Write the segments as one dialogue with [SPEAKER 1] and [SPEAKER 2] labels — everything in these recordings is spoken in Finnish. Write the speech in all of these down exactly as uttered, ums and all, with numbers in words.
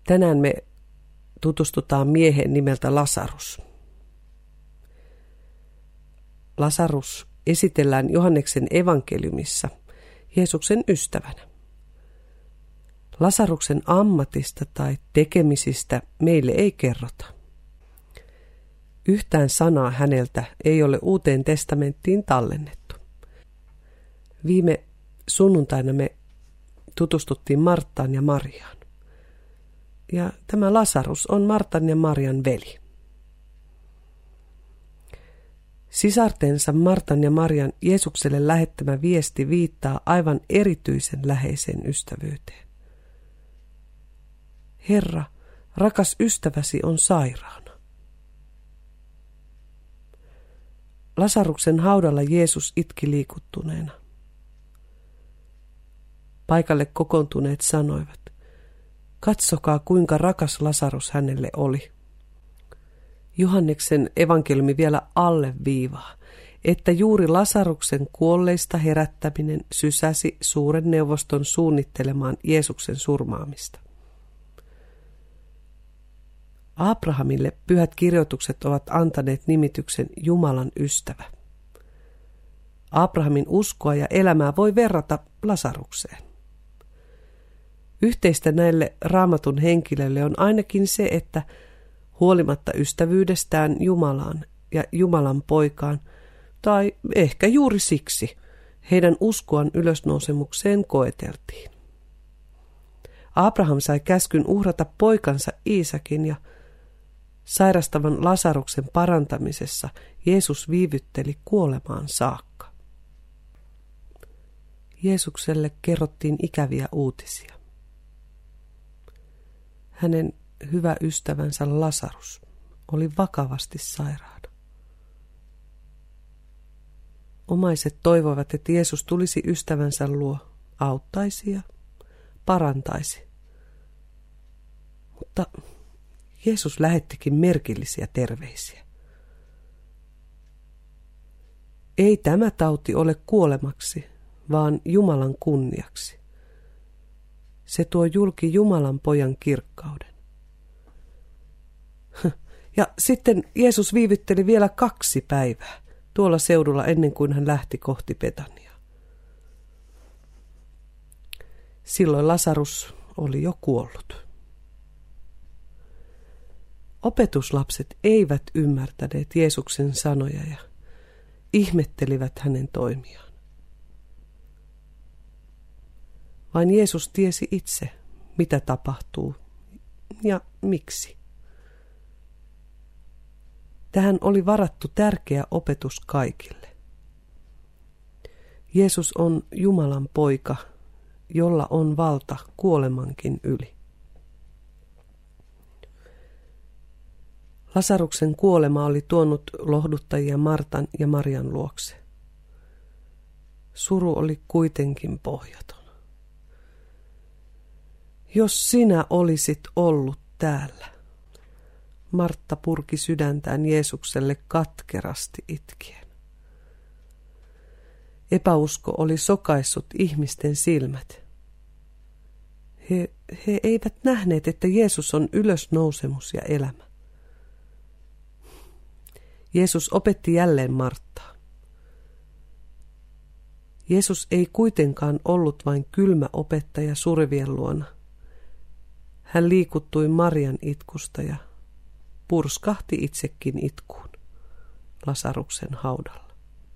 [SPEAKER 1] Tänään me tutustutaan mieheen nimeltä Lasarus. Lasarus esitellään Johanneksen evankeliumissa Jeesuksen ystävänä. Lasaruksen ammatista tai tekemisistä meille ei kerrota. Yhtään sanaa häneltä ei ole Uuteen testamenttiin tallennettu. Viime sunnuntaina me tutustuttiin Marttaan ja Mariaan. Ja tämä Lasarus on Martan ja Marian veli. Sisartensa Martan ja Marian Jeesukselle lähettämä viesti viittaa aivan erityisen läheiseen ystävyyteen. Herra, rakas ystäväsi on sairaana. Lasaruksen haudalla Jeesus itki liikuttuneena. Paikalle kokoontuneet sanoivat, katsokaa kuinka rakas Lasarus hänelle oli. Johanneksen evankeliumi vielä alleviivaa, että juuri Lasaruksen kuolleista herättäminen sysäsi suuren neuvoston suunnittelemaan Jeesuksen surmaamista. Abrahamille pyhät kirjoitukset ovat antaneet nimityksen Jumalan ystävä. Abrahamin uskoa ja elämää voi verrata Lasarukseen. Yhteistä näille Raamatun henkilöille on ainakin se, että huolimatta ystävyydestään Jumalaan ja Jumalan poikaan, tai ehkä juuri siksi, heidän uskoaan ylösnousemukseen koeteltiin. Abraham sai käskyn uhrata poikansa Iisakin ja sairastavan Lasaruksen parantamisessa Jeesus viivytteli kuolemaan saakka. Jeesukselle kerrottiin ikäviä uutisia. Hänen hyvä ystävänsä Lasarus oli vakavasti sairaana. Omaiset toivoivat, että Jeesus tulisi ystävänsä luo, auttaisi ja parantaisi. Mutta Jeesus lähettikin merkillisiä terveisiä. Ei tämä tauti ole kuolemaksi, vaan Jumalan kunniaksi. Se tuo julki Jumalan pojan kirkkauden. Ja sitten Jeesus viivytteli vielä kaksi päivää tuolla seudulla ennen kuin hän lähti kohti Betaniaa. Silloin Lasarus oli jo kuollut. Opetuslapset eivät ymmärtäneet Jeesuksen sanoja ja ihmettelivät hänen toimiaan. Vain Jeesus tiesi itse, mitä tapahtuu ja miksi. Tähän oli varattu tärkeä opetus kaikille. Jeesus on Jumalan poika, jolla on valta kuolemankin yli. Lasaruksen kuolema oli tuonut lohduttajia Martan ja Marian luokse. Suru oli kuitenkin pohjaton. Jos sinä olisit ollut täällä, Martta purki sydäntään Jeesukselle katkerasti itkien. Epäusko oli sokaissut ihmisten silmät. He, he eivät nähneet, että Jeesus on ylösnousemus ja elämä. Jeesus opetti jälleen Marttaa. Jeesus ei kuitenkaan ollut vain kylmä opettaja surevien luona. Hän liikuttui Marian itkusta ja purskahti itsekin itkuun Lasaruksen haudalla.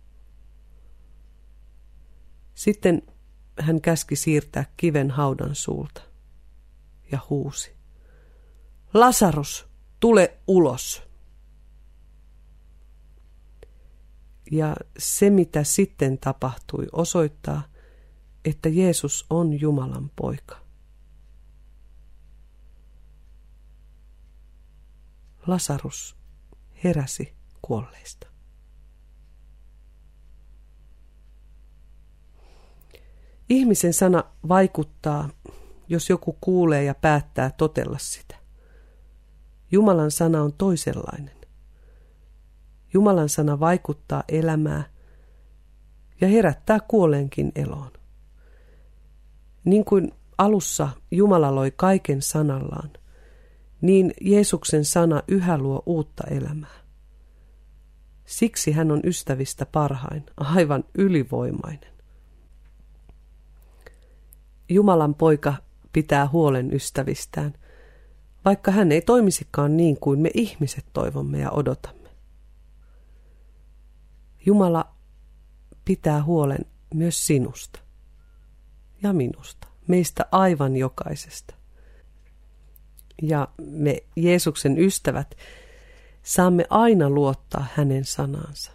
[SPEAKER 1] Sitten hän käski siirtää kiven haudan suulta ja huusi. Lasarus, tule ulos! Ja se, mitä sitten tapahtui, osoittaa, että Jeesus on Jumalan poika. Lasarus heräsi kuolleista. Ihmisen sana vaikuttaa, jos joku kuulee ja päättää totella sitä. Jumalan sana on toisenlainen. Jumalan sana vaikuttaa elämää ja herättää kuoleenkin eloon. Niin kuin alussa Jumala loi kaiken sanallaan, niin Jeesuksen sana yhä luo uutta elämää. Siksi hän on ystävistä parhain, aivan ylivoimainen. Jumalan poika pitää huolen ystävistään, vaikka hän ei toimisikaan niin kuin me ihmiset toivomme ja odotamme. Jumala pitää huolen myös sinusta ja minusta, meistä aivan jokaisesta. Ja me Jeesuksen ystävät saamme aina luottaa hänen sanansa.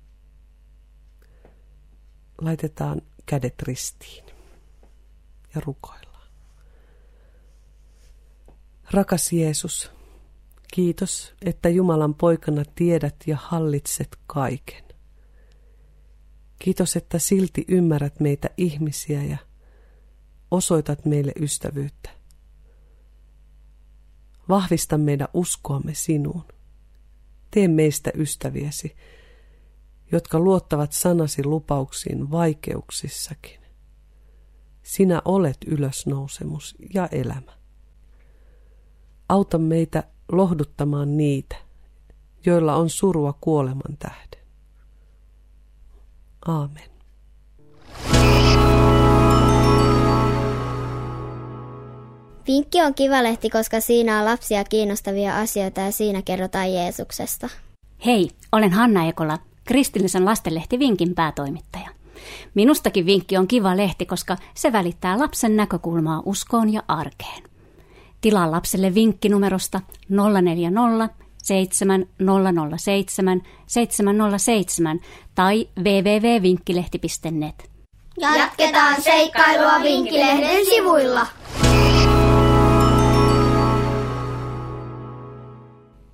[SPEAKER 1] Laitetaan kädet ristiin ja rukoillaan. Rakas Jeesus, kiitos, että Jumalan poikana tiedät ja hallitset kaiken. Kiitos, että silti ymmärrät meitä ihmisiä ja osoitat meille ystävyyttä. Vahvista meidän uskoamme sinuun. Tee meistä ystäviäsi, jotka luottavat sanasi lupauksiin vaikeuksissakin. Sinä olet ylösnousemus ja elämä. Auta meitä lohduttamaan niitä, joilla on surua kuoleman tähden. Aamen.
[SPEAKER 2] Vinkki on kiva lehti, koska siinä on lapsia kiinnostavia asioita ja siinä kerrotaan Jeesuksesta.
[SPEAKER 3] Hei, olen Hanna Ekola, kristillisen lastenlehti Vinkin päätoimittaja. Minustakin Vinkki on kiva lehti, koska se välittää lapsen näkökulmaa uskoon ja arkeen. Tilaa lapselle Vinkki numerosta nolla neljä nolla seitsemän nolla nolla seitsemän seitsemän nolla seitsemän tai double-u double-u double piste vinkkilehti piste net.
[SPEAKER 4] Jatketaan seikkailua Vinkkilehden sivuilla.